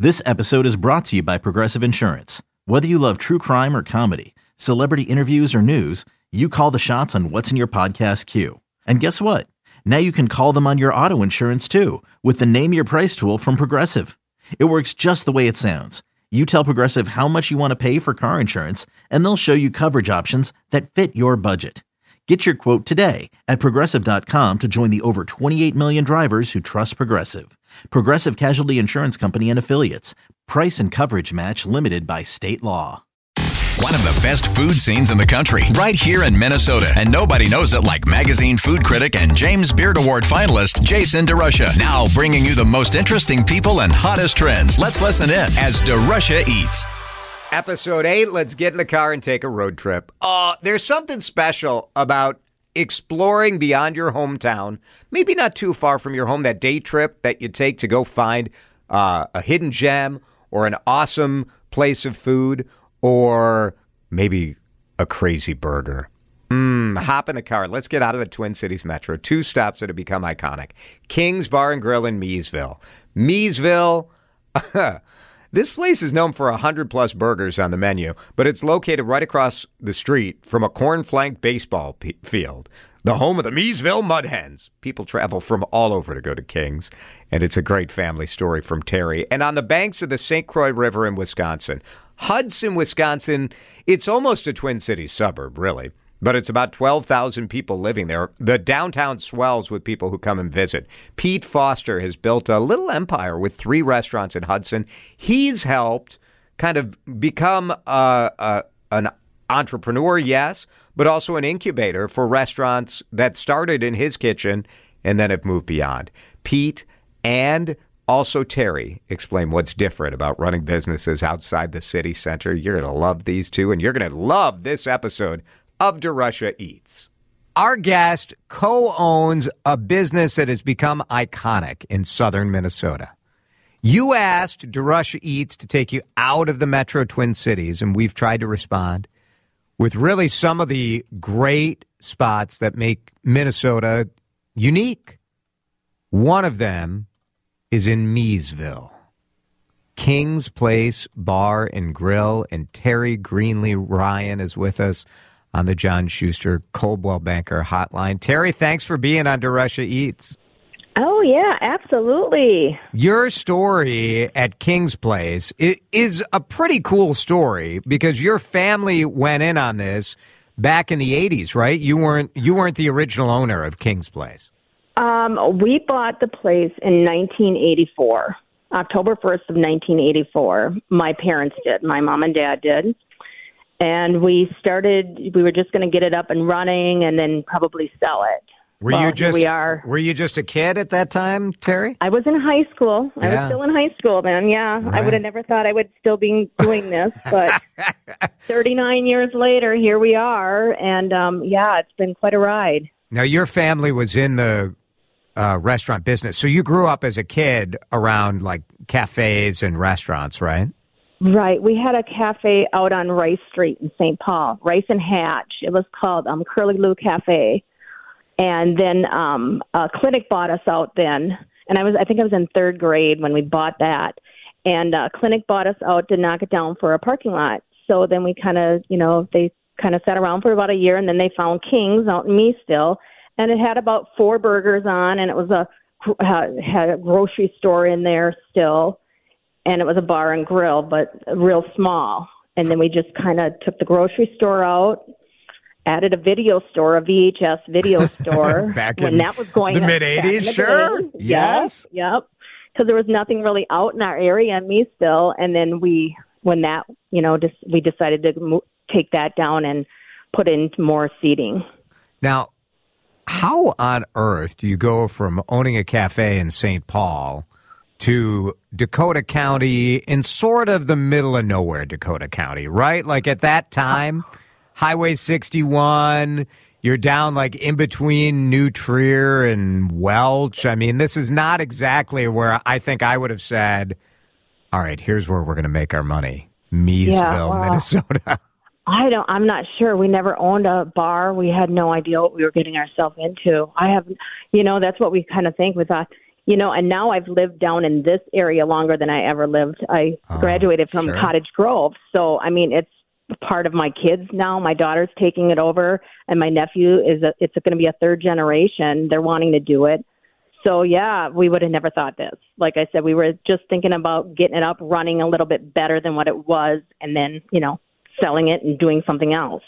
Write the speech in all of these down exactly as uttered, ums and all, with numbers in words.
This episode is brought to you by Progressive Insurance. Whether you love true crime or comedy, celebrity interviews or news, you call the shots on what's in your podcast queue. And guess what? Now you can call them on your auto insurance too with the Name Your Price tool from Progressive. It works just the way it sounds. You tell Progressive how much you want to pay for car insurance, and they'll show you coverage options that fit your budget. Get your quote today at Progressive dot com to join the over twenty-eight million drivers who trust Progressive. Progressive Casualty Insurance Company and Affiliates. Price and coverage match limited by state law. One of the best food scenes in the country, right here in Minnesota. And nobody knows it like magazine food critic and James Beard Award finalist Jason DeRusha. Now bringing you the most interesting people and hottest trends. Let's listen in as DeRusha Eats. Episode eight, let's get in the car and take a road trip. Uh, there's something special about exploring beyond your hometown, maybe not too far from your home, that day trip that you take to go find uh, a hidden gem or an awesome place of food or maybe a crazy burger. Mmm, hop in the car. Let's get out of the Twin Cities Metro. Two stops that have become iconic. King's Bar and Grill in Miesville. Miesville... This place is known for one hundred plus burgers on the menu, but it's located right across the street from a corn-flanked baseball p- field, the home of the Miesville Mud Hens. People travel from all over to go to King's, and it's a great family story from Terry. And on the banks of the Saint Croix River in Wisconsin, Hudson, Wisconsin, it's almost a Twin Cities suburb, really. But it's about twelve thousand people living there. The downtown swells with people who come and visit. Pete Foster has built a little empire with three restaurants in Hudson. He's helped kind of become uh, uh, an entrepreneur, yes, but also an incubator for restaurants that started in his kitchen and then have moved beyond. Pete and also Terry explain what's different about running businesses outside the city center. You're going to love these two, and you're going to love this episode of DeRusha Eats. Our guest co-owns a business that has become iconic in southern Minnesota. You asked DeRusha Eats to take you out of the Metro Twin Cities, and we've tried to respond with really some of the great spots that make Minnesota unique. One of them is in Miesville. King's Place Bar and Grill, and Terry Greenlee Ryan is with us on the John Schuster Coldwell Banker Hotline. Terry, thanks for being on DeRusha Eats. Oh, yeah, absolutely. Your story at King's Place is a pretty cool story because your family went in on this back in the eighties, right? You weren't you weren't the original owner of King's Place. Um, we bought the place in nineteen eighty-four, October first of nineteen eighty-four. My parents did. My mom and dad did. And we started, we were just going to get it up and running and then probably sell it. Were well, you just we are. Were you just a kid at that time, Terry? I was in high school. I yeah. was still in high school then, yeah. Right. I would have never thought I would still be doing this, but thirty-nine years later, here we are. And, um, yeah, it's been quite a ride. Now, your family was in the uh, restaurant business, so you grew up as a kid around, like, cafes and restaurants, right? Right. We had a cafe out on Rice Street in Saint Paul, Rice and Hatch. It was called um, Curly Lou Cafe. And then um, a clinic bought us out then. And I was, I think I was in third grade when we bought that. And uh, clinic bought us out to knock it down for a parking lot. So then we kind of, you know, they kind of sat around for about a year. And then they found King's out in Miesville. And it had about four burgers on. And it was a, had a grocery store in there still. And it was a bar and grill, but real small. And then we just kind of took the grocery store out, added a video store, a V H S video store. Back when in that was going the mid-eighties, sure. Day. Yes. Yep. Yep. Because there was nothing really out in our area in Miesville. And then we, when that, you know, just, we decided to mo- take that down and put in more seating. Now, how on earth do you go from owning a cafe in Saint Paul to Dakota County in sort of the middle of nowhere, Dakota County, right? Like at that time, Highway sixty-one, you're down like in between New Trier and Welch. I mean, this is not exactly where I think I would have said, all right, here's where we're going to make our money. Miesville, yeah, well, Minnesota. I don't, I'm not sure. We never owned a bar. We had no idea what we were getting ourselves into. I have, you know, that's what we kind of think. We thought, You know, and now I've lived down in this area longer than I ever lived. I Oh, graduated from sure. Cottage Grove. So, I mean, it's part of my kids now. My daughter's taking it over, and my nephew is a, it's going to be a third generation. They're wanting to do it. So, yeah, we would have never thought this. Like I said, we were just thinking about getting it up, running a little bit better than what it was, and then, you know, selling it and doing something else.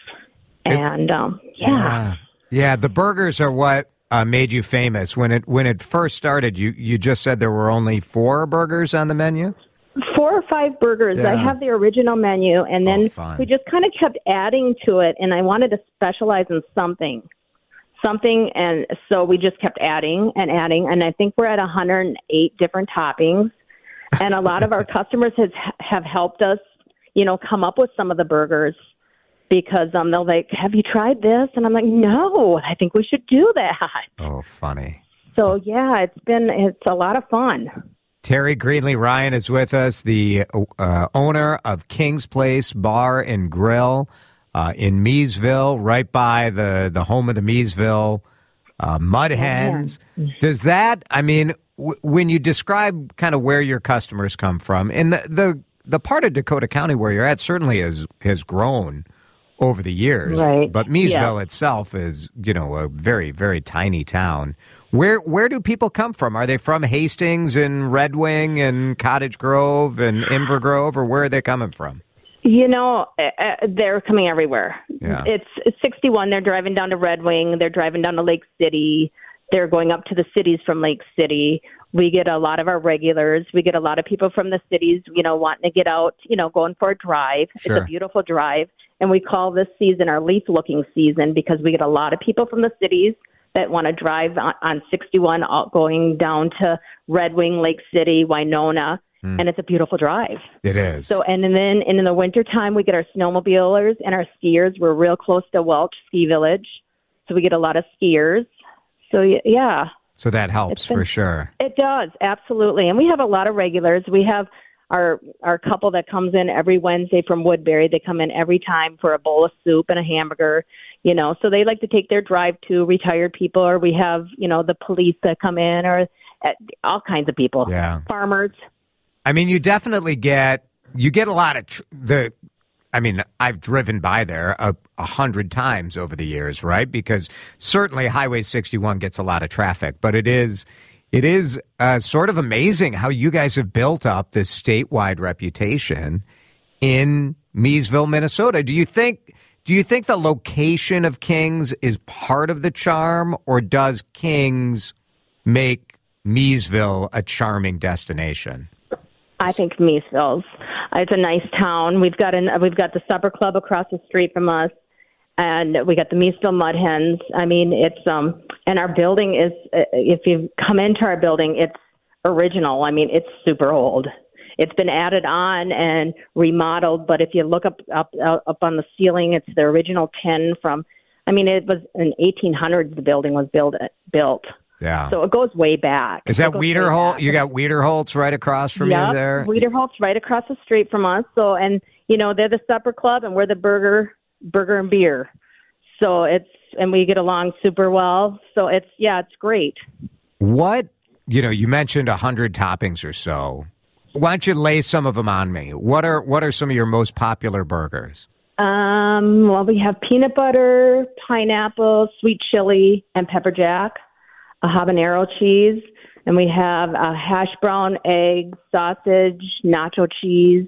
And, um, yeah. Yeah. Yeah, the burgers are what uh, made you famous. When it when it first started, you, you just said there were only four burgers on the menu? Four or five burgers. Yeah. I have the original menu, and then Oh, fun. we just kind of kept adding to it, and I wanted to specialize in something. Something, and so we just kept adding and adding, and I think we're at one hundred eight different toppings, and a lot of our customers has, have helped us, you know, come up with some of the burgers, because um, they're like, have you tried this? And I'm like, no, I think we should do that. Oh, funny. So, yeah, it's been, it's a lot of fun. Terry Greenlee Ryan is with us, the uh, owner of King's Place Bar and Grill uh, in Miesville, right by the, the home of the Miesville uh, Mud Hens. Does that, I mean, w- when you describe kind of where your customers come from, and the, the, the part of Dakota County where you're at certainly has, has grown over the years. Right. But Miesville Yeah. itself is, you know, a very, very tiny town. Where where do people come from? Are they from Hastings and Red Wing and Cottage Grove and Invergrove, or where are they coming from? You know, uh, they're coming everywhere. Yeah. It's, it's sixty-one. They're driving down to Red Wing. They're driving down to Lake City. They're going up to the cities from Lake City. We get a lot of our regulars. We get a lot of people from the cities, you know, wanting to get out, you know, going for a drive. Sure. It's a beautiful drive. And we call this season our leaf-looking season, because we get a lot of people from the cities that want to drive on, on sixty-one, all going down to Red Wing, Lake City, Winona, mm. and it's a beautiful drive. It is. So, and then and in the wintertime, we get our snowmobilers and our skiers. We're real close to Welch Ski Village, so we get a lot of skiers. So, y- yeah. So that helps been, for sure. It does, absolutely. And we have a lot of regulars. We have our our couple that comes in every Wednesday from Woodbury. They come in every time for a bowl of soup and a hamburger, you know. So they like to take their drive to retired people, or we have, you know, the police that come in, or uh, all kinds of people. Yeah. Farmers. I mean, you definitely get, you get a lot of tr- the, I mean, I've driven by there a, a hundred times over the years, right? Because certainly Highway sixty-one gets a lot of traffic, but it is, it is uh, sort of amazing how you guys have built up this statewide reputation in Miesville, Minnesota. Do you think, do you think the location of King's is part of the charm, or does King's make Miesville a charming destination? I think Miesville's. It's a nice town. We've got an we've got the supper club across the street from us, and we got the Miesville Mud Hens. I mean, it's um, and our building is. If you come into our building, it's original. I mean, it's super old. It's been added on and remodeled, but if you look up up up on the ceiling, it's the original tin from. I mean, it was in eighteen hundreds. The building was built built. Yeah. So it goes way back. Is that It goes way Wiederholt? back. You got Wiederholt's right across from Yep, you there? Wiederholt's right across the street from us. So, and you know, they're the supper club, and we're the burger, burger and beer. So it's, and we get along super well. So it's, yeah, it's great. What, you know, you mentioned a hundred toppings or so. Why don't you lay some of them on me? What are what are some of your most popular burgers? Um, well, we have peanut butter, pineapple, sweet chili, and pepper jack. A habanero cheese, and we have a hash brown egg, sausage, nacho cheese.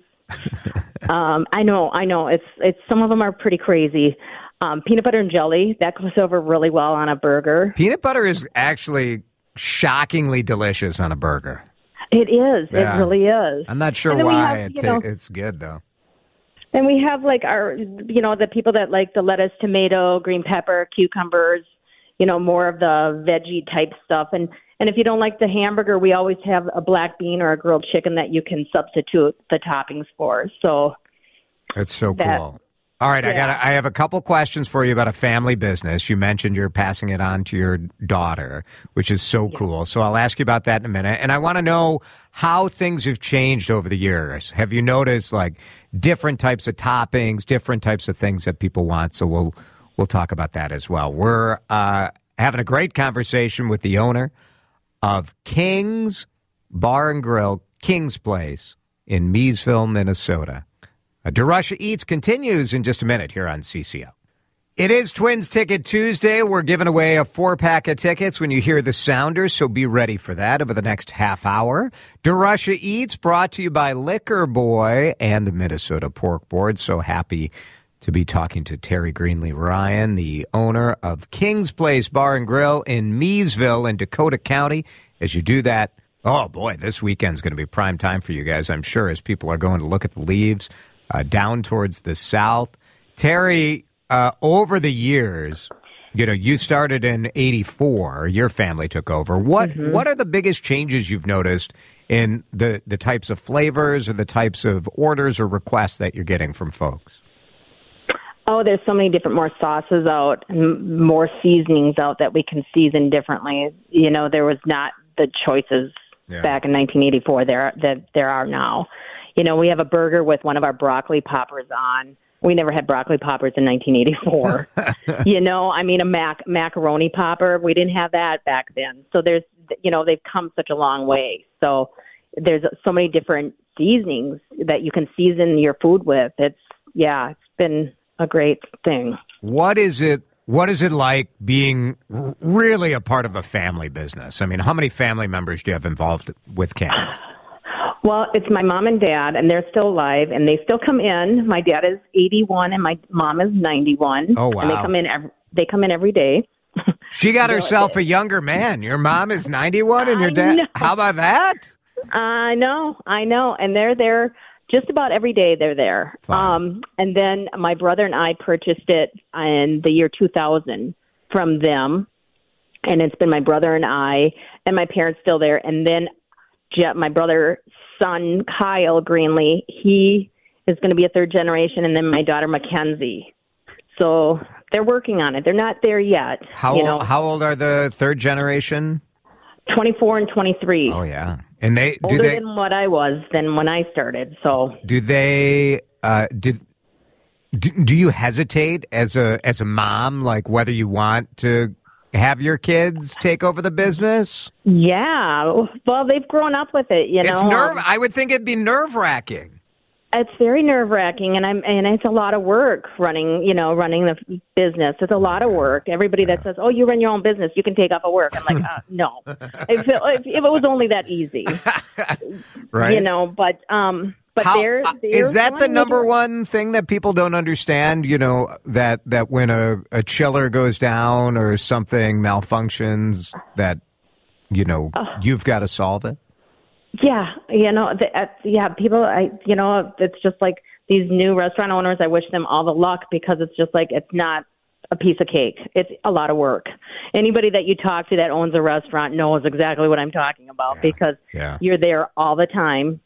um, I know, I know. It's it's some of them are pretty crazy. Um, peanut butter and jelly, that goes over really well on a burger. Peanut butter is actually shockingly delicious on a burger. It is. Yeah. It really is. I'm not sure And then we why have, it you ta- know- it's good though. And we have like our, you know, the people that like the lettuce, tomato, green pepper, cucumbers, you know, more of the veggie type stuff. And, and if you don't like the hamburger, we always have a black bean or a grilled chicken that you can substitute the toppings for. So It's so that- cool. All right, I yeah. got. I have a couple questions for you about a family business. You mentioned you're passing it on to your daughter, which is so cool. So I'll ask you about that in a minute. And I want to know how things have changed over the years. Have you noticed like different types of toppings, different types of things that people want? So we'll we'll talk about that as well. We're uh, having a great conversation with the owner of King's Bar and Grill, King's Place in Miesville, Minnesota. Uh, DeRusha Eats continues in just a minute here on C C O. It is Twins Ticket Tuesday. We're giving away a four-pack of tickets when you hear the Sounders, so be ready for that over the next half hour. DeRusha Eats brought to you by Liquor Boy and the Minnesota Pork Board. So happy to be talking to Terry Greenlee Ryan, the owner of King's Place Bar and Grill in Miesville in Dakota County. As you do that, oh boy, this weekend's going to be prime time for you guys, I'm sure, as people are going to look at the leaves uh, down towards the south. Terry, Uh, over the years, you know, you started in eighty-four, your family took over. What mm-hmm. what are the biggest changes you've noticed in the, the types of flavors or the types of orders or requests that you're getting from folks? Oh, there's so many different more sauces out and more seasonings out that we can season differently. You know, there was not the choices yeah. back in nineteen eighty-four there that there are now. You know, we have a burger with one of our broccoli poppers on. We never had broccoli poppers in nineteen eighty-four. You know, I mean, a mac macaroni popper, we didn't have that back then. So there's, you know, they've come such a long way. So there's so many different seasonings that you can season your food with. It's, yeah, it's been a great thing. What is it? What is it like being r- really a part of a family business? I mean, how many family members do you have involved with King's? Well, it's my mom and dad, and they're still alive, and they still come in. My dad is eighty-one, and my mom is ninety-one. Oh, wow. And they come in every, they come in every day. She got herself a younger man. Your mom is ninety-one, and your dad... How about that? I know, I know. And they're there just about every day they're there. Um, and then my brother and I purchased it in the year two thousand from them, and it's been my brother and I, and my parents still there. And then my brother's son, Kyle Greenlee, he is going to be a third generation, and then my daughter, Mackenzie. So they're working on it. They're not there yet. How, you know. How old are the third generation? twenty-four and twenty-three. Oh, yeah. And they Older do they, than what I was than when I started. So do they, uh, did, do, do you hesitate as a, as a mom, like whether you want to have your kids take over the business? Yeah. Well, they've grown up with it, you know. It's nerve. I would think it'd be nerve-wracking. It's very nerve-wracking, and I'm and it's a lot of work running, you know, running the business. It's a lot of work. Everybody yeah. that says, "Oh, you run your own business, you can take off of work," I'm like, uh, no. if, it, if it was only that easy, right? You know, but um. But How, they're, they're is that the number to... one thing that people don't understand? You know, that, that when a, a chiller goes down or something malfunctions, that, you know, uh, you've got to solve it? Yeah. You know, the, uh, yeah, people, I, you know, it's just like these new restaurant owners, I wish them all the luck because it's just like, it's not a piece of cake. It's a lot of work. Anybody that you talk to that owns a restaurant knows exactly what I'm talking about yeah. because yeah. you're there all the time.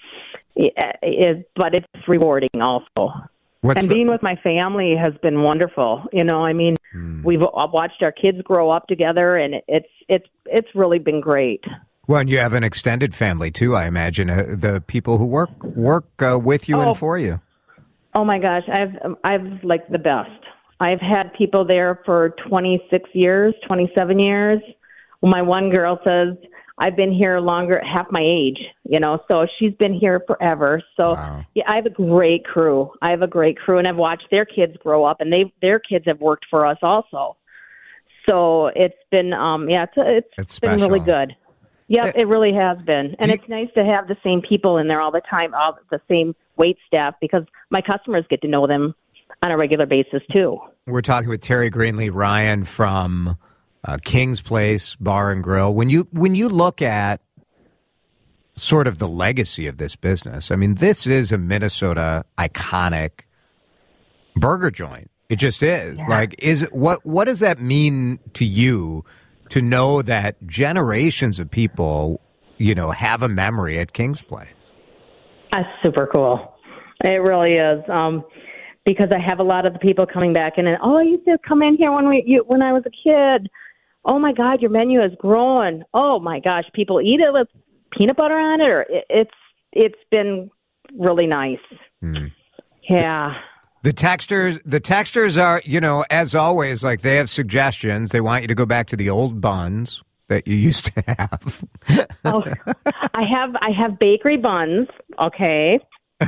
It, but it's rewarding also. What's and the... being with my family has been wonderful. You know, I mean, hmm. we've watched our kids grow up together, and it's it's it's really been great. Well, and you have an extended family too, I imagine. Uh, the people who work work uh, with you oh. and for you. Oh my gosh, I've I've like the best. I've had people there for twenty-six years, twenty-seven years. My one girl says, I've been here longer, half my age, you know, so she's been here forever. So, wow. yeah, I have a great crew. I have a great crew, and I've watched their kids grow up, and they their kids have worked for us also. So it's been, um, yeah, it's, it's, it's been really good. Yep, it, it really has been. And it's you, nice to have the same people in there all the time, all the same wait staff, because my customers get to know them on a regular basis, too. We're talking with Terry Greenlee Ryan from... Uh, King's Place Bar and Grill. When you when you look at sort of the legacy of this business, I mean, this is a Minnesota iconic burger joint. It just is. Yeah. Like, is it, what what does that mean to you to know that generations of people, you know, have a memory at King's Place? That's super cool. It really is. Um, because I have a lot of the people coming back in and, oh, I used to come in here when we you, when I was a kid. Oh, my God, your menu has grown. Oh, my gosh, people eat it with peanut butter on it. Or it, it's It's been really nice. Mm. Yeah. The texters, the texters are, you know, as always, like they have suggestions. They want you to go back to the old buns. that you used to have? Oh, I have I have bakery buns. Okay.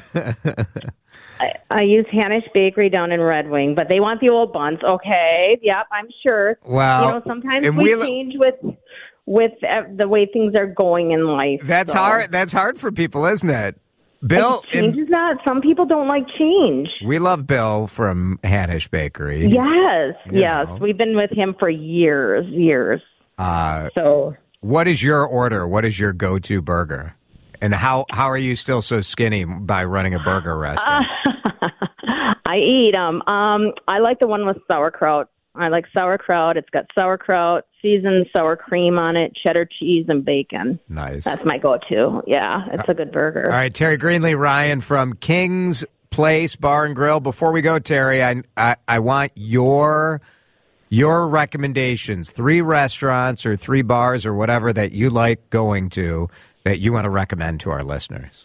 I, I use Hanish Bakery down in Red Wing, but they want the old buns. Okay, yep, I'm sure. Well, you know, sometimes and we we- change with with uh, the way things are going in life. That's so. hard. That's hard for people, isn't it? Bill, Change and is not. Some people don't like change. we love Bill from Hanish Bakery. Yes, you yes, know. we've been with him for years, years. Uh, So what is your order? What is your go-to burger? And how, how are you still so skinny by running a burger restaurant? I eat um um I like the one with sauerkraut. I like sauerkraut. It's got sauerkraut, seasoned sour cream on it, cheddar cheese, and bacon. Nice. That's my go-to. Yeah, it's a good burger. All right, Terry Greenlee, Ryan from King's Place Bar and Grill. Before we go, Terry, I, I I want your your recommendations. Three restaurants or three bars or whatever that you like going to that you want to recommend to our listeners.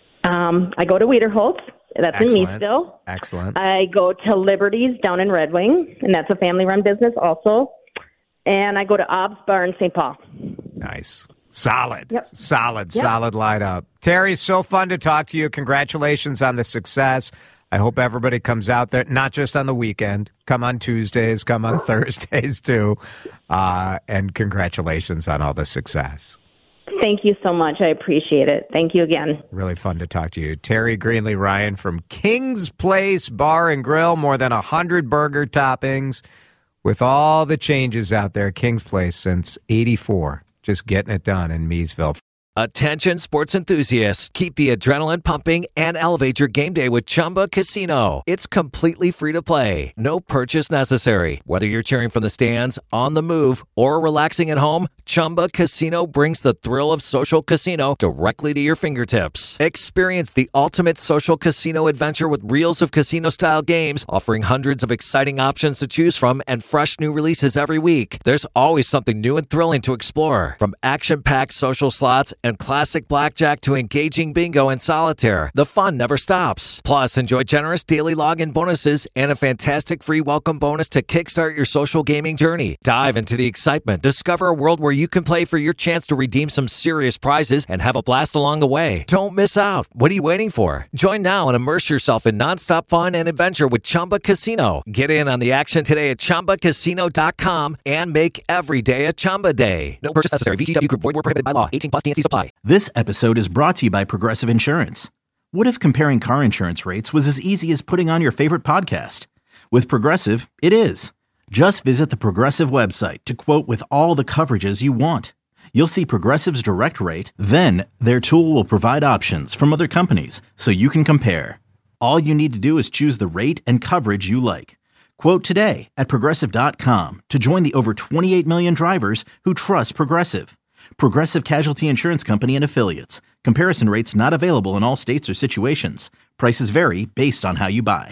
Um, I go to Wiederholtz. That's Excellent. in Meadville. Excellent. I go to Liberty's down in Red Wing, and that's a family-run business also. And I go to Ob's Bar in Saint Paul. Nice. Solid. Yep. Solid, Yep. solid lineup. Terry, so fun to talk to you. Congratulations on the success. I hope everybody comes out there, not just on the weekend. Come on Tuesdays, come on Thursdays too. Uh, and congratulations on all the success. Thank you so much. I appreciate it. Thank you again. Really fun to talk to you. Terry Greenlee, Ryan from King's Place Bar and Grill. More than one hundred burger toppings. With all the changes out there, King's Place since eighty-four. Just getting it done in Meadville. Attention sports enthusiasts, keep the adrenaline pumping and elevate your game day with Chumba Casino. It's completely free to play. No purchase necessary. Whether you're cheering from the stands, on the move, or relaxing at home, Chumba Casino brings the thrill of social casino directly to your fingertips. Experience the ultimate social casino adventure with reels of casino-style games, offering hundreds of exciting options to choose from and fresh new releases every week. There's always something new and thrilling to explore. From action-packed social slots and classic blackjack to engaging bingo and solitaire, the fun never stops. Plus, enjoy generous daily login bonuses and a fantastic free welcome bonus to kickstart your social gaming journey. Dive into the excitement. Discover a world where you can play for your chance to redeem some serious prizes and have a blast along the way. Don't miss out. What are you waiting for? Join now and immerse yourself in nonstop fun and adventure with Chumba Casino. Get in on the action today at Chumba Casino dot com and make every day a Chumba day. No purchase necessary. V G W Group. Void where prohibited by law. eighteen plus T N C supply. This episode is brought to you by Progressive Insurance. What if comparing car insurance rates was as easy as putting on your favorite podcast? With Progressive, it is. Just visit the Progressive website to quote with all the coverages you want. You'll see Progressive's direct rate, then their tool will provide options from other companies so you can compare. All you need to do is choose the rate and coverage you like. Quote today at Progressive dot com to join the over twenty-eight million drivers who trust Progressive. Progressive Casualty Insurance Company and Affiliates. Comparison rates not available in all states or situations. Prices vary based on how you buy.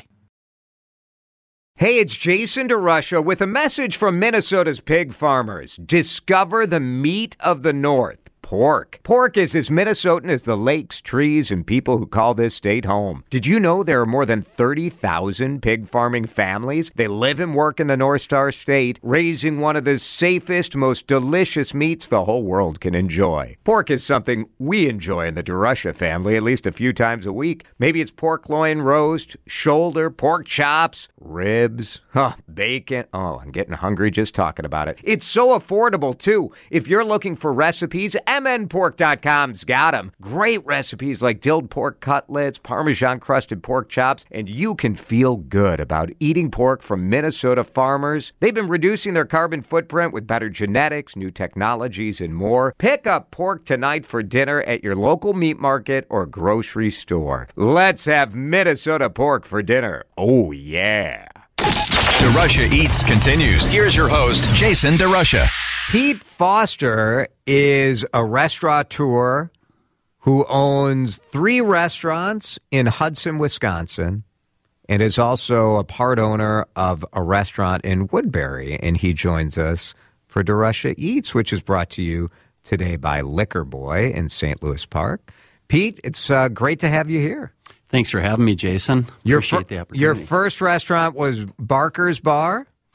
Hey, it's Jason DeRusha with a message from Minnesota's pig farmers. Discover the meat of the North. Pork. Pork is as Minnesotan as the lakes, trees, and people who call this state home. Did you know there are more than thirty thousand pig farming families? They live and work in the North Star State, raising one of the safest, most delicious meats the whole world can enjoy. Pork is something we enjoy in the DeRusha family at least a few times a week. Maybe it's pork loin roast, shoulder, pork chops, ribs, huh, bacon. Oh, I'm getting hungry just talking about it. It's so affordable, too. If you're looking for recipes, M N pork dot com's got them. Great recipes like dilled pork cutlets, Parmesan-crusted pork chops, and you can feel good about eating pork from Minnesota farmers. They've been reducing their carbon footprint with better genetics, new technologies, and more. Pick up pork tonight for dinner at your local meat market or grocery store. Let's have Minnesota pork for dinner. Oh, yeah. DeRusha Eats continues. Here's your host, Jason DeRusha. Pete Foster is a restaurateur who owns three restaurants in Hudson, Wisconsin, and is also a part owner of a restaurant in Woodbury. And he joins us for DeRusha Eats, which is brought to you today by Liquor Boy in Saint Louis Park. Pete, it's uh, great to have you here. Thanks for having me, Jason. Your Appreciate fir- the opportunity. Your first restaurant was Barker's Bar?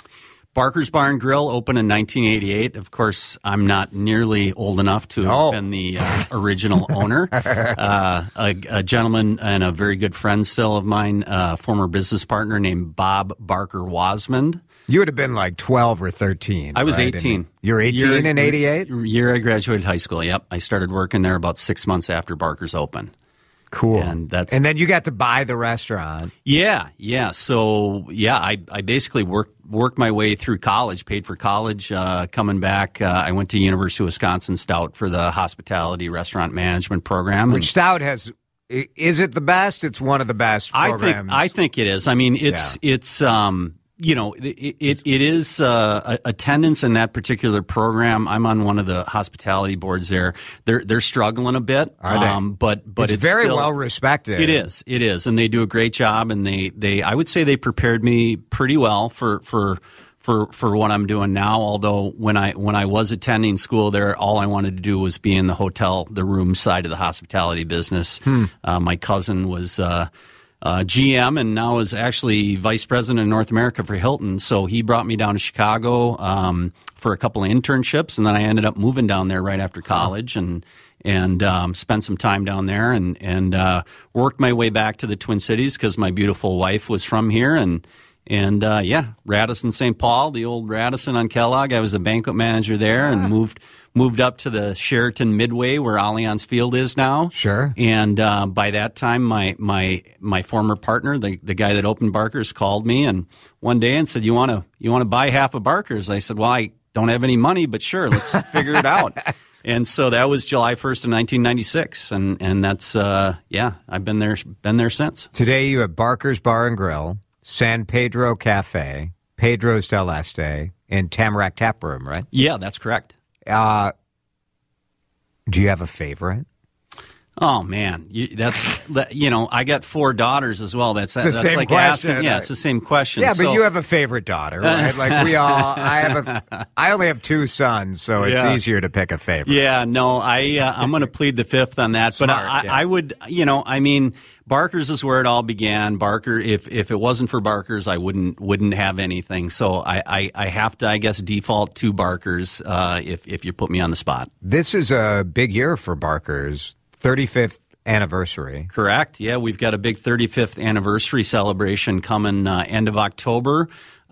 Barker's Bar and Grill opened in nineteen eighty-eight. Of course, I'm not nearly old enough to No. have been the uh, original owner. Uh, a, a gentleman and a very good friend still of mine, uh, former business partner named Bob Barker Wasmond. You would have been like twelve or thirteen. I was right? eighteen. And you're eighteen Year- in eighty-eight? Year I graduated high school, yep. I started working there about six months after Barker's opened. Cool. And that's and then you got to buy the restaurant. Yeah, yeah. So yeah, I, I basically worked worked my way through college, paid for college. Uh, coming back, uh, I went to University of Wisconsin Stout for the hospitality restaurant management program. Which Stout has, i- is it the best? It's one of the best I programs. think I think it is. I mean, it's it's um you know it it, it is uh, attendance in that particular program. I'm on one of the hospitality boards there. They're they're struggling a bit. Are they? Um, but but it's, it's very still, well respected. It is. It is. And they do a great job. And they, they I would say they prepared me pretty well for, for, for, for what I'm doing now. Although when I, when I was attending school there, all I wanted to do was be in the hotel, the room side of the hospitality business. Hmm. Uh, my cousin was, uh, Uh, G M and now is actually vice president of North America for Hilton. So he brought me down to Chicago um, for a couple of internships, and then I ended up moving down there right after college and and um, spent some time down there and and uh, worked my way back to the Twin Cities because my beautiful wife was from here and. And, uh, yeah, Radisson Saint Paul, the old Radisson on Kellogg. I was the banquet manager there and moved moved up to the Sheraton Midway where Allianz Field is now. Sure. And uh, by that time, my my my former partner, the the guy that opened Barker's, called me and one day and said, "You want to you want to buy half of Barker's?" I said, "Well, I don't have any money, but sure, let's figure it out." And so that was July first of nineteen ninety-six, and and that's uh, yeah, I've been there been there since. Today you have Barker's Bar and Grill, San Pedro Cafe, Pedro's del Este, and Tamarack Tap Room, right? Yeah, that's correct. Uh, do you have a favorite? Oh man, you, that's that- you know I got four daughters as well. That's the that's same like question. asking. Yeah, it's the same question. Yeah, So- but you have a favorite daughter, right? Like we all. I have a. I only have two sons, so it's Yeah. easier to pick a favorite. Yeah, no, I uh, I'm going to plead the fifth on that. but Smart, I, yeah. I would, you know, I mean, Barker's is where it all began. Barker, if if it wasn't for Barker's, I wouldn't wouldn't have anything. So I I, I have to, I guess, default to Barker's uh, if if you put me on the spot. This is a big year for Barker's thirty-fifth anniversary. Correct. Yeah, we've got a big thirty-fifth anniversary celebration coming uh, end of October.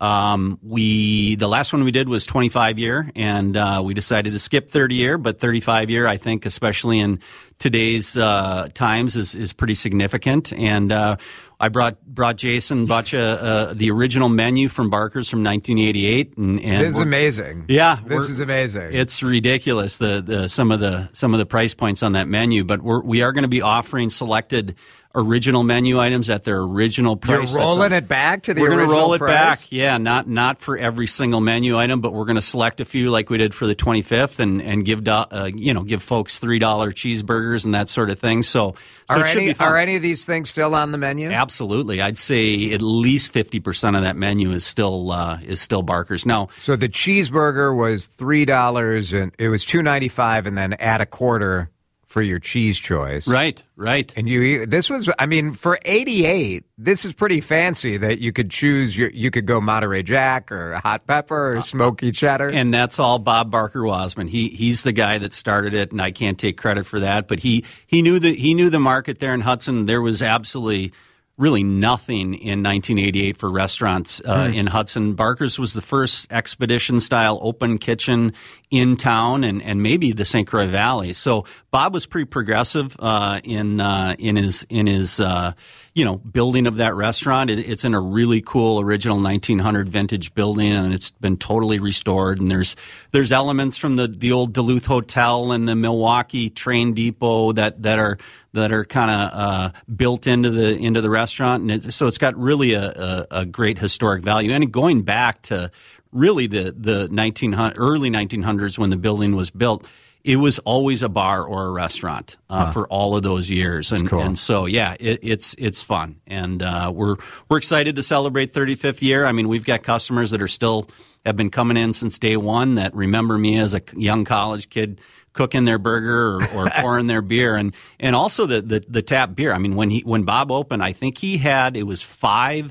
Um, we the last one we did was twenty-five year, and uh, we decided to skip thirty year, but thirty-five year, I think, especially in today's uh, times, is is pretty significant. And uh, I brought brought Jason Butcha uh, the original menu from Barker's from nineteen eighty-eight, and, and This is we're- amazing. Yeah, This we're- is amazing. It's ridiculous the, the some of the some of the price points on that menu, but we're we are going to be offering selected original menu items at their original You're price. rolling That's it back to the We're original to roll it price? back. Yeah, not not for every single menu item, but we're going to select a few like we did for the twenty-fifth and and give do, uh, you know give folks three dollar cheeseburgers and that sort of thing. So, so Are it should any be fun. are any of these things still on the menu? Absolutely, I'd say at least fifty percent of that menu is still uh, is still Barker's. Now, So the cheeseburger was three dollars and it was two ninety five, and then add a quarter for your cheese choice. right, right. And you, this was, I mean, for eighty-eight, this is pretty fancy that you could choose your, you could go Monterey Jack or hot pepper or smoky cheddar. And that's all Bob Barker Wasman. He he's the guy that started it, and I can't take credit for that. But he he knew the he knew the market there in Hudson. There was absolutely really nothing in nineteen eighty-eight for restaurants uh, in Hudson. Barker's was the first expedition style open kitchen in town, and, and maybe the Saint Croix Valley. So Bob was pretty progressive uh, in uh, in his in his uh, you know building of that restaurant. It, it's in a really cool original nineteen hundred vintage building, and it's been totally restored. And there's there's elements from the the old Duluth Hotel and the Milwaukee train depot that that are that are kind of uh, built into the into the restaurant, and it, so it's got really a, a, a great historic value. And going back to really the the nineteen hundred, early nineteen hundreds when the building was built, it was always a bar or a restaurant uh, huh. for all of those years. And, cool. and so yeah, it, it's it's fun, and uh, we're we're excited to celebrate thirty-fifth year. I mean, we've got customers that are still have been coming in since day one that remember me as a young college kid cooking their burger or, or pouring their beer, and and also the, the the tap beer. I mean, when he when Bob opened, I think he had it was five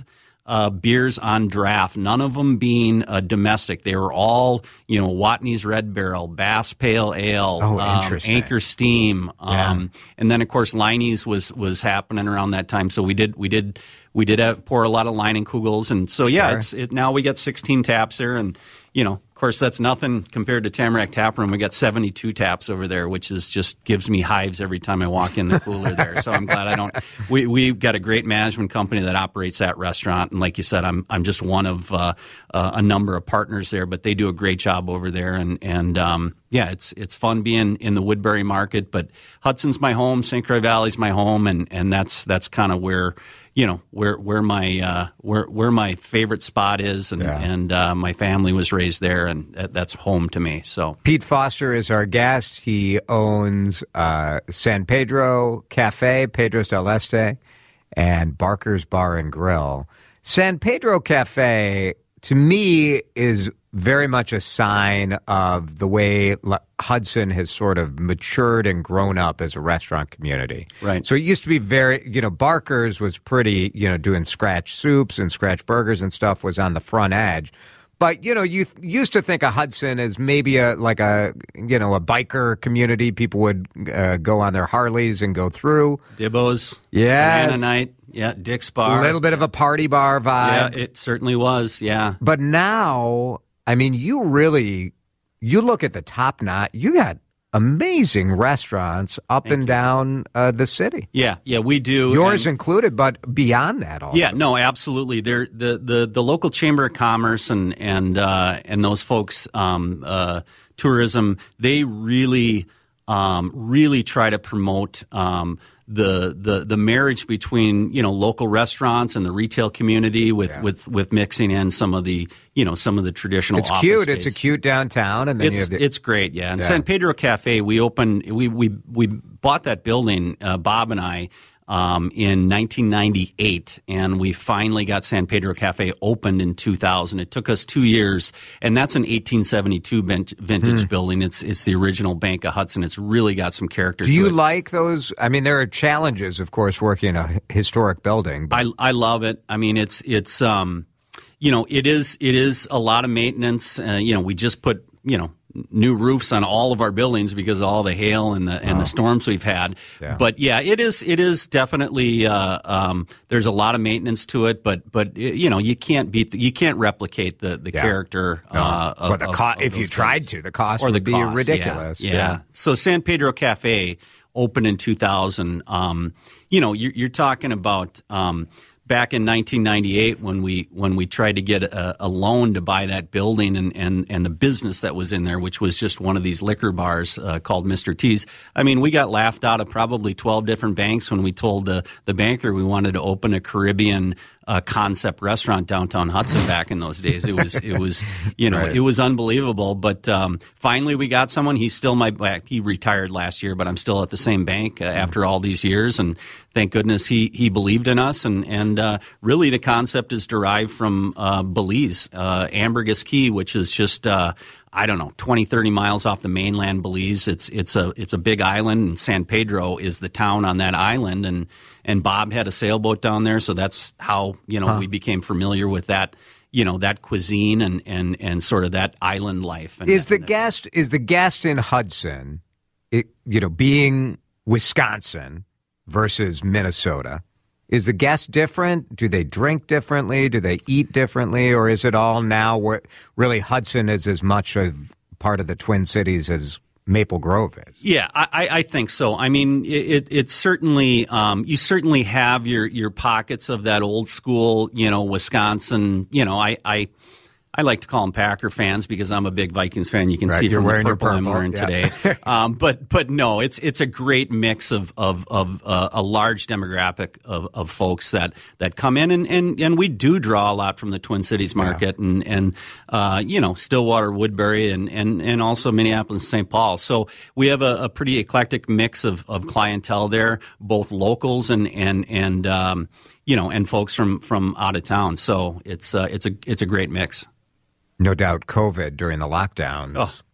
uh, beers on draft, none of them being uh, domestic. They were all, you know, Watney's Red Barrel, Bass Pale Ale, Oh, um, interesting. Anchor Steam, Yeah. um, and then of course Leinie's was was happening around that time. So we did we did we did uh, pour a lot of Leinenkugels, and so yeah, Sure. it's it, now we got sixteen taps there, and you know, of course, that's nothing compared to Tamarack Tap Room. We got seventy-two taps over there, which is just gives me hives every time I walk in the cooler there. So I'm glad I don't. We we've got a great management company that operates that restaurant, and like you said, I'm I'm just one of uh, uh, a number of partners there, but they do a great job over there, and and um, yeah, it's it's fun being in the Woodbury market. But Hudson's my home, Saint Croix Valley's my home, and and that's that's kind of where. You know where where my uh, where where my favorite spot is, and Yeah. and uh, my family was raised there, and that, that's home to me. So Pete Foster is our guest. He owns uh, San Pedro Cafe, Pedro's del Este, and Barker's Bar and Grill. San Pedro Cafe, to me, is very much a sign of the way L- Hudson has sort of matured and grown up as a restaurant community. Right. So it used to be very, you know, Barker's was pretty, you know, doing scratch soups and scratch burgers and stuff was on the front edge. But, you know, you th- used to think of Hudson as maybe a, like a, you know, a biker community. People would uh, go on their Harleys and go through. Dibbo's, Yes. Banana Night, yeah, Dick's A Bar, little bit of a party bar yeah, vibe. it certainly was, yeah. But now, I mean, you really, you look at the top notch, you got amazing restaurants up Thank and you. down uh, the city. Yeah, yeah, we do. Yours and- included, but beyond that also. Yeah, no, absolutely. They're, the the the local Chamber of Commerce and and uh, and those folks, um, uh, tourism, they really um, really try to promote um, the the the marriage between you know local restaurants and the retail community with Yeah. with with mixing in some of the you know some of the traditional. It's office cute. It's a space. cute downtown, and then you It's have the, it's great, yeah. And Yeah. San Pedro Cafe, we opened, we we we bought that building, uh, Bob and I, um, in nineteen ninety-eight, and we finally got San Pedro Cafe opened in two thousand. It took us two years, and that's an eighteen seventy-two vin- vintage Hmm. building. It's it's the original Bank of Hudson. It's really got some character. Do to you it. like those? I mean, there are challenges, of course, working in a h- historic building. But I I love it. I mean, it's it's um, you know, it is it is a lot of maintenance. Uh, you know, we just put you know new roofs on all of our buildings because of all the hail and the and the storms we've had. Yeah. But yeah, it is it is definitely uh, um, there's a lot of maintenance to it. But but you know, you can't beat the, you can't replicate the the Yeah. character. No. Uh, of, But the of- co- of if you those tried buildings. to, the cost or would the be cost, ridiculous. Yeah, Yeah. yeah. So San Pedro Cafe opened in two thousand. Um, you know, you're, you're talking about um, back in nineteen ninety-eight when we when we tried to get a, a loan to buy that building and, and, and the business that was in there, which was just one of these liquor bars uh, called Mister T's. I mean, we got laughed out of probably twelve different banks when we told the, the banker we wanted to open a Caribbean uh, concept restaurant downtown Hudson back in those days. It was it was you know Right. it was unbelievable. But um, finally, we got someone. He's still my he retired last year, but I'm still at the same bank uh, after all these years. And thank goodness he he believed in us. And and uh, really, the concept is derived from uh, Belize, uh, Ambergris Caye, which is just. Uh, I don't know, twenty, thirty miles off the mainland Belize. It's it's a it's a big island, and San Pedro is the town on that island. And and Bob had a sailboat down there, so that's how you know we became familiar with that you know that cuisine and and and sort of that island life. And Is the and guest is the guest in Hudson, it, you know, being Wisconsin versus Minnesota? Is the guest different? Do they drink differently? Do they eat differently? Or is it all now where really Hudson is as much of part of the Twin Cities as Maple Grove is? Yeah, I, I I think so. I mean, it, it it's certainly um, you certainly have your your pockets of that old school, you know, Wisconsin. You know, I I, I like to call them Packer fans because I'm a big Vikings fan. You can Right, see you're from wearing the your purple, I'm purple, wearing yeah. today. um, but but no, it's it's a great mix of of of uh, a large demographic of, of folks that, that come in and, and, and we do draw a lot from the Twin Cities market and and uh, you know Stillwater, Woodbury, and and and also Minneapolis, Saint Paul. So we have a, a pretty eclectic mix of, of clientele there, both locals and and and um, you know and folks from, from out of town. So it's uh, it's a it's a great mix. No doubt COVID during the lockdowns. Oh.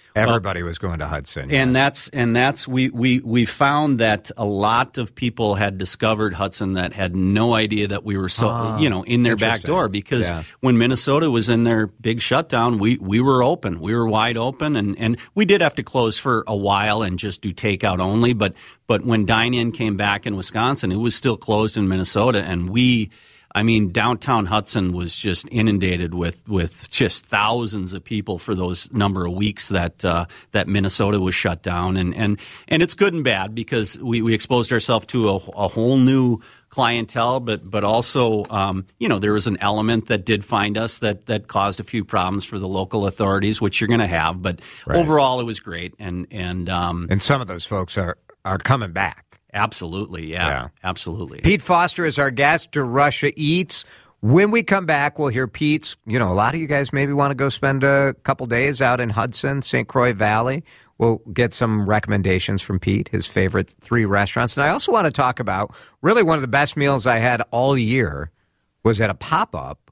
Everybody well, was going to Hudson. And yeah. that's and that's we, we we found that a lot of people had discovered Hudson that had no idea that we were so uh, you know in their back door, because yeah. when Minnesota was in their big shutdown, we, we were open. We were wide open, and, and we did have to close for a while and just do takeout only, but but when dine-in came back in Wisconsin, it was still closed in Minnesota, and we I mean, downtown Hudson was just inundated with, with just thousands of people for those number of weeks that uh, that Minnesota was shut down. And, and, and it's good and bad, because we, we exposed ourselves to a, a whole new clientele, but but also, um, you know, there was an element that did find us that, that caused a few problems for the local authorities, which you're going to have. But right. overall, it was great. And, and, um, and some of those folks are, are coming back. Absolutely, yeah, yeah, absolutely. Pete Foster is our guest. DeRusha Eats. When we come back, we'll hear Pete's. You know, a lot of you guys maybe want to go spend a couple days out in Hudson, Saint Croix Valley. We'll get some recommendations from Pete, his favorite three restaurants. And I also want to talk about really one of the best meals I had all year was at a pop-up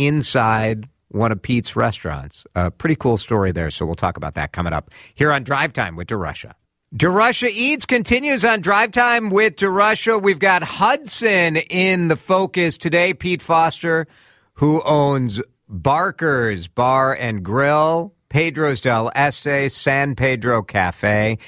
inside one of Pete's restaurants. A pretty cool story there, so we'll talk about that coming up here on Drive Time with DeRusha. DeRusha Eats continues on Drive Time with DeRusha. We've got Hudson in the focus today. Pete Foster, who owns Barker's Bar and Grill, Pedro's del Este, San Pedro Cafe.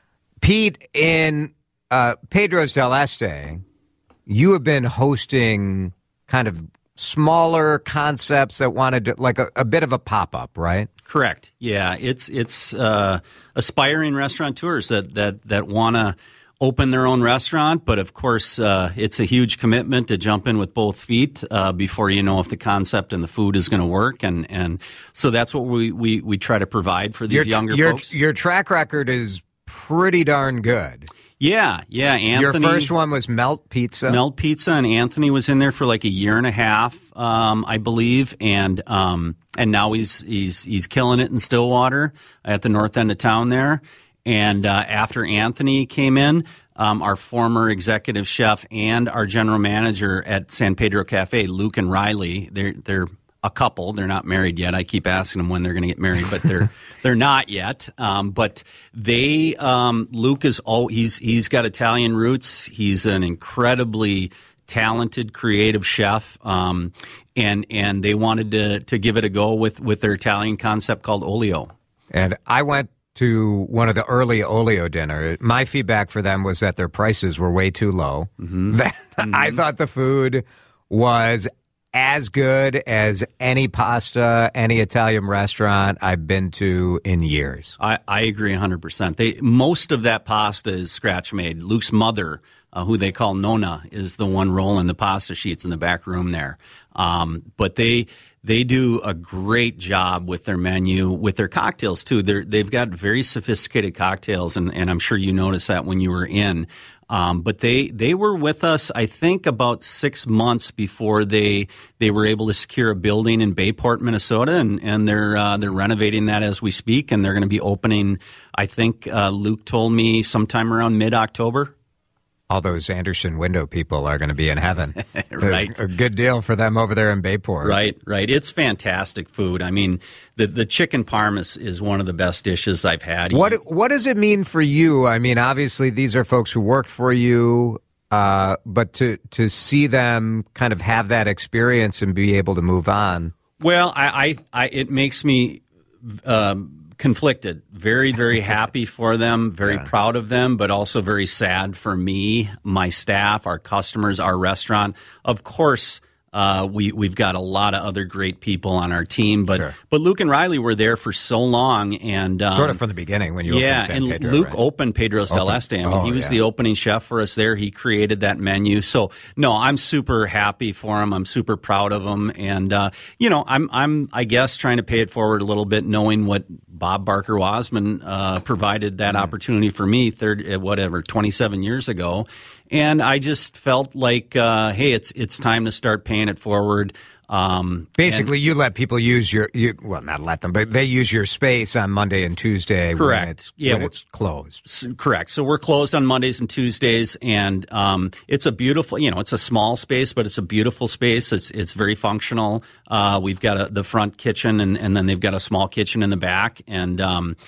Pete, in uh, Pedro's del Este, you have been hosting kind of smaller concepts that wanted to, like a, a bit of a pop-up, right? Correct. Yeah, it's it's uh, aspiring restaurateurs that that that want to open their own restaurant, but of course, uh, it's a huge commitment to jump in with both feet uh, before you know if the concept and the food is going to work, and and so that's what we we, we try to provide for these your, younger your, folks. Your track record is pretty darn good. Yeah, yeah. Anthony, your first one was Melt Pizza. Melt Pizza, and Anthony was in there for like a year and a half, um, I believe, and um, and now he's he's he's killing it in Stillwater at the north end of town there. And uh, after Anthony came in, um, our former executive chef and our general manager at San Pedro Cafe, Luke and Riley, they're they're a couple. They're not married yet. I keep asking them when they're going to get married, but they're they're not yet. Um, but they, um, Luke is all he's he's got Italian roots. He's an incredibly talented, creative chef, um, and and they wanted to to give it a go with with their Italian concept called Olio. And I went to one of the early Olio dinner. My feedback for them was that their prices were way too low. Mm-hmm. That mm-hmm. I thought the food was as good as any pasta, any Italian restaurant I've been to in years. I, I agree one hundred percent. They, most of that pasta is scratch-made. Luke's mother, uh, who they call Nonna, is the one rolling the pasta sheets in the back room there. Um, but they they do a great job with their menu, with their cocktails, too. They're, they've got very sophisticated cocktails, and, and I'm sure you noticed that when you were in. Um, but they, they were with us, I think, about six months before they they were able to secure a building in Bayport, Minnesota, and, and they're uh, they're renovating that as we speak, and they're going to be opening, I think uh, Luke told me, sometime around mid-October. All those Anderson window people are going to be in heaven. Right. A good deal for them over there in Bayport. Right, right. It's fantastic food. I mean, the the chicken parm is, is one of the best dishes I've had. What What does it mean for you? I mean, obviously, these are folks who worked for you, uh, but to, to see them kind of have that experience and be able to move on. Well, I, I, I it makes me um, conflicted. Very, very happy for them, very yeah. proud of them, but also very sad for me, my staff, our customers, our restaurant. Of course, uh, we, we've got a lot of other great people on our team, but sure. but Luke and Riley were there for so long. and um, Sort of from the beginning when you yeah, opened San and Pedro, Luke right? opened Pedro's del Este. I mean, oh, he was yeah. the opening chef for us there. He created that menu. So, no, I'm super happy for him. I'm super proud of him. And, uh, you know, I'm, I'm, I guess, trying to pay it forward a little bit, knowing what Bob Barker Wasman uh, provided that mm-hmm. opportunity for me, third, whatever, twenty-seven years ago. And I just felt like, uh, hey, it's it's time to start paying it forward. Um, Basically, and, you let people use your, you, well, not let them, but they use your space on Monday and Tuesday correct. when it's, yeah, when it's closed. So, correct. So we're closed on Mondays and Tuesdays, and um, it's a beautiful, you know, it's a small space, but it's a beautiful space. It's it's very functional. Uh, we've got a, the front kitchen, and, and then they've got a small kitchen in the back, and um,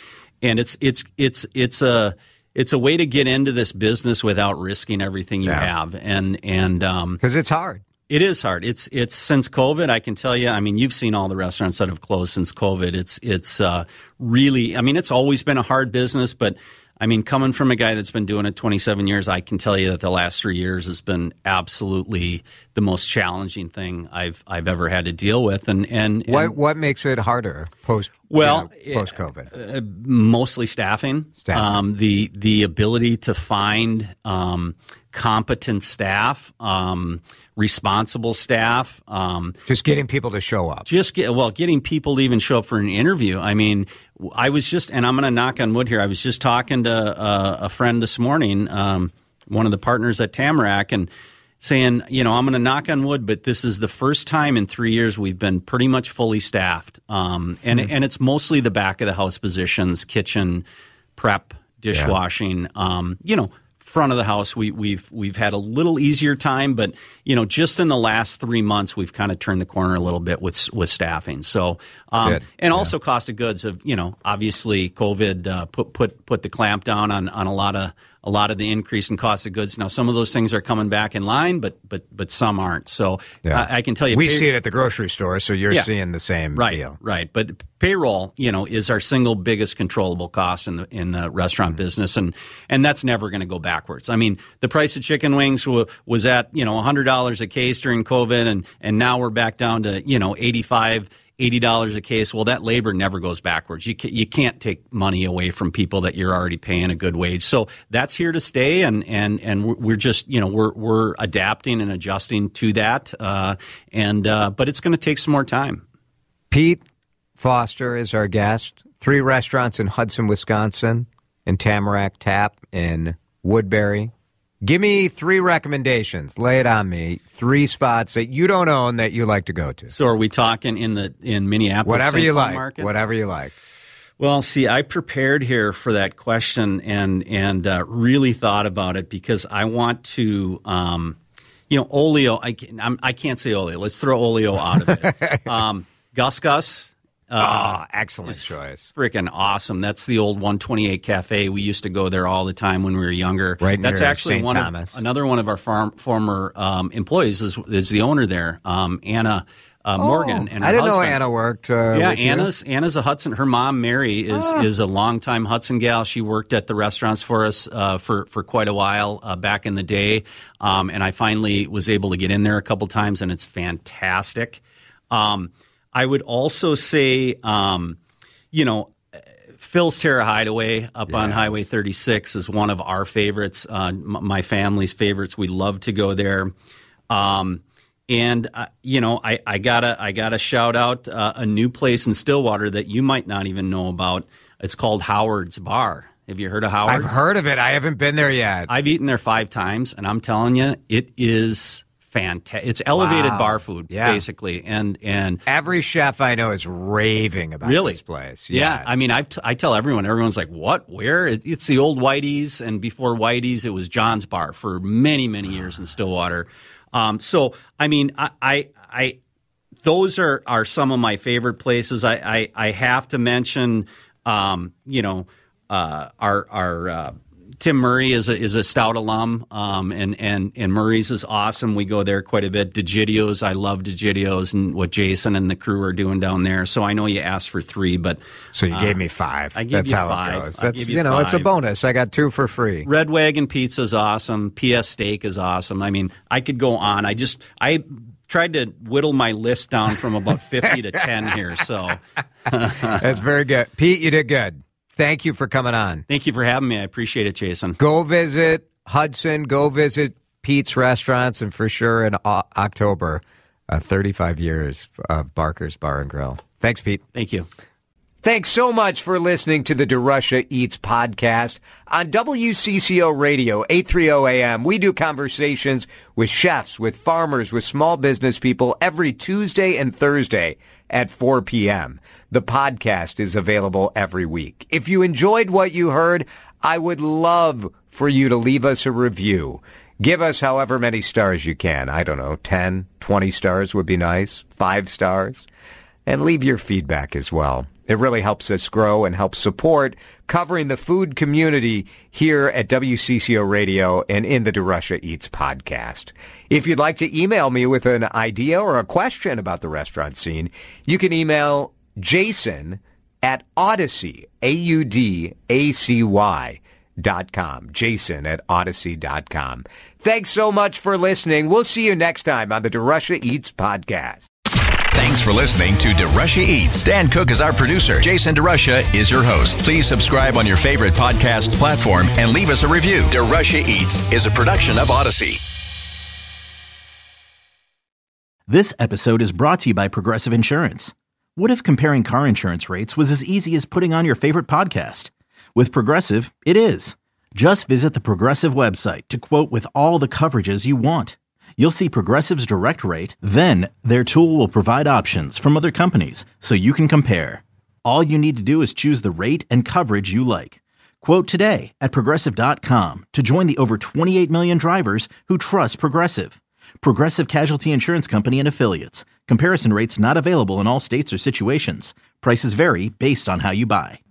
and it's it's it's it's a it's a way to get into this business without risking everything you Yeah. have, and and um, Because it's hard. it is hard. It's it's since COVID, I can tell you. I mean, you've seen all the restaurants that have closed since COVID. It's it's uh, really. I mean, it's always been a hard business, but I mean, coming from a guy that's been doing it twenty-seven years, I can tell you that the last three years has been absolutely the most challenging thing I've I've ever had to deal with. And and, and What what makes it harder post Well, you know, post COVID? uh, mostly staffing. Staffing. Um, the the ability to find um, competent staff, um, responsible staff. Um, Just getting people to show up. just get well, getting people to even show up for an interview. I mean, I was just, and I'm going to knock on wood here. I was just talking to uh, a friend this morning, um, one of the partners at Tamarack, and saying, you know, I'm going to knock on wood, but this is the first time in three years we've been pretty much fully staffed, um, and Hmm. and it's mostly the back of the house positions, kitchen, prep, dishwashing, um, you know. Front of the house, we, we've we've had a little easier time, but you know, just in the last three months, we've kind of turned the corner a little bit with with staffing. So, um, Good. and also cost of goods have, you know, obviously COVID uh, put put put the clamp down on on a lot of a lot of the increase in cost of goods. Now, some of those things are coming back in line, but but but some aren't. So, Yeah. I, I can tell you, we pay- see it at the grocery store, so you're Yeah. seeing the same Right, deal. right. But payroll, you know, is our single biggest controllable cost in the in the restaurant Mm-hmm. business, and and that's never going to go backwards. I mean, the price of chicken wings w- was at you know one hundred dollars a case during COVID, and and now we're back down to you know eighty-five. eighty dollars a case. Well, that labor never goes backwards. You, ca- you can't take money away from people that you're already paying a good wage. So that's here to stay, and and and we're- we're just you know we're we're adapting and adjusting to that. Uh, and uh, but it's going to take some more time. Pete Foster is our guest. Three restaurants in Hudson, Wisconsin, in Tamarack Tap in Woodbury. Give me three recommendations. Lay it on me. Three spots that you don't own that you like to go to. So are we talking in the in Minneapolis? Whatever Saint you Paul like. market? Whatever you like. Well, see, I prepared here for that question and and uh, really thought about it because I want to, um, you know, Olio. I can, I'm, I can't say Olio. Let's throw Olio out of it. um, Gus Gus. Uh, oh, excellent choice. Freaking awesome. That's the old one twenty-eight Cafe. We used to go there all the time when we were younger. Right That's near actually Saint one Thomas. of, another one of our farm, former um, employees is, is the owner there, um, Anna uh, Morgan. And her I didn't know husband. Anna worked. Uh, Yeah, with you. Anna's Anna's a Hudson. Her mom Mary is is a longtime Hudson gal. She worked at the restaurants for us uh, for for quite a while uh, back in the day, um, and I finally was able to get in there a couple times, and it's fantastic. Um, I would also say, um, you know, Phil's Terra Hideaway up on Yes. Highway thirty-six is one of our favorites, uh, m- my family's favorites. We love to go there. Um, and uh, you know, I, I gotta I gotta shout out uh, a new place in Stillwater that you might not even know about. It's called Howard's Bar. Have you heard of Howard's? I've heard of it. I haven't been there yet. I've eaten there five times, and I'm telling you, it is fantastic. It's elevated Wow. bar food, Yeah. basically, and and Every chef I know is raving about really this place. Yeah, Yes. I mean, I t- I tell everyone. Everyone's like, "What? Where?" It, it's the old Whitey's, and before Whitey's, it was John's Bar for many many years in Stillwater. Um, so, I mean, I, I, I, those are, are some of my favorite places. I, I, I have to mention, um, you know, uh, our, our, uh, Tim Murray is a, is a Stout alum, um, and, and, and Murray's is awesome. We go there quite a bit. DeGidio's, I love DeGidio's and what Jason and the crew are doing down there. So I know you asked for three, but So you gave me five. I gave That's you how five. it goes. I That's gave you, you know, it's a five. bonus. I got two for free. Red Wagon Pizza is awesome. P S Steak is awesome. I mean, I could go on. I just I tried to whittle my list down from about fifty to ten here. So That's very good. Pete, you did good. Thank you for coming on. thank you for having me. I appreciate it, Jason. Go visit Hudson. Go visit Pete's Restaurants, and for sure in o- October, uh, thirty-five years of Barker's Bar and Grill. Thanks, Pete. Thank you. Thanks so much for listening to the DeRusha Eats podcast on W C C O Radio, eight thirty A M. We do conversations with chefs, with farmers, with small business people every Tuesday and Thursday at four p.m. The podcast is available every week. If you enjoyed what you heard, I would love for you to leave us a review. Give us however many stars you can. I don't know, ten, twenty stars would be nice, five stars. And leave your feedback as well. It really helps us grow and help support covering the food community here at W C C O Radio and in the DeRusha Eats podcast. If you'd like to email me with an idea or a question about the restaurant scene, you can email Jason at Odyssey, A U D A C Y dot com. Jason at Odyssey dot com. Thanks so much for listening. We'll see you next time on the DeRusha Eats podcast. Thanks for listening to DeRusha Eats. Dan Cook is our producer. Jason DeRusha is your host. Please subscribe on your favorite podcast platform and leave us a review. DeRusha Eats is a production of Odyssey. This episode is brought to you by Progressive Insurance. What if comparing car insurance rates was as easy as putting on your favorite podcast? With Progressive, it is. Just visit the Progressive website to quote with all the coverages you want. You'll see Progressive's direct rate, then their tool will provide options from other companies so you can compare. All you need to do is choose the rate and coverage you like. Quote today at Progressive dot com to join the over twenty-eight million drivers who trust Progressive. Progressive Casualty Insurance Company and Affiliates. Comparison rates not available in all states or situations. Prices vary based on how you buy.